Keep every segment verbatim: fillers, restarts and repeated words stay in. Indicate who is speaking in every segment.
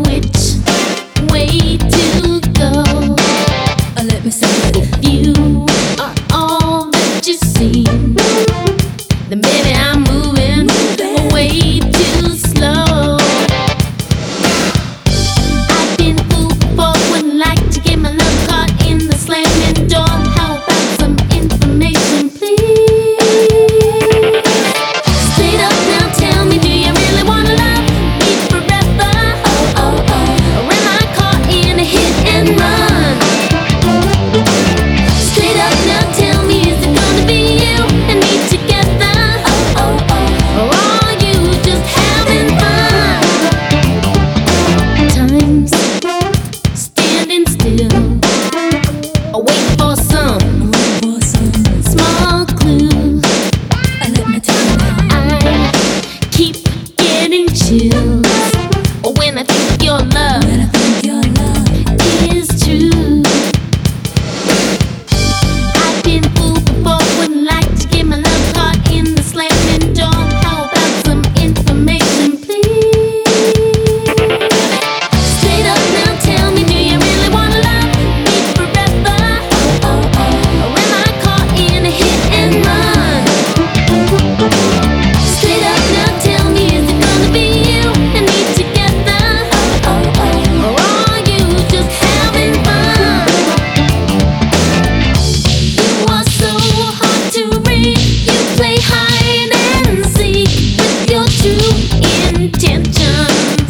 Speaker 1: which way to go. Uh, let me say it. If you are all that you seem, then baby I'm moving way too slow. I've been fooled before, wouldn't like to get my love caught in the slamming door. How about some information, please? Straight up now, tell me, do you really wanna love me forever? Oh, oh, oh. Or am I caught in a hit and run? Straight up now, tell me, is it gonna be you and me together? Oh, oh, oh. Or are you just having fun? Time's standing still, wait for some small clue. Let me tell you now, I keep getting chills when I think your love is true. I've been fooled before, wouldn't like to get my love caught in the slamming door. How about some information, please? Straight up now, tell me, do you really wanna love me forever? Oh, oh, oh. Or am I caught in a hit and run? Straight up now, tell me, is it gonna be you and me together? Oh, oh, oh. Or are you just having fun? You are so hard to read. You play hide and seek with your true intentions.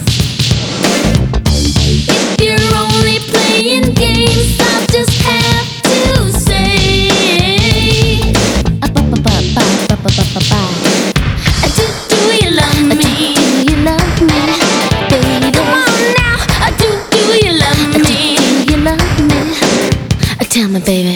Speaker 1: If you're only playing games, I'll just have to say, uh, ba, ba, ba, ba, ba, ba, ba, ba, ba. Uh, Do, do you love me? Do you love me, baby? Come on now. Uh, Do, do you love me? Do you love me? Uh, Tell me, baby.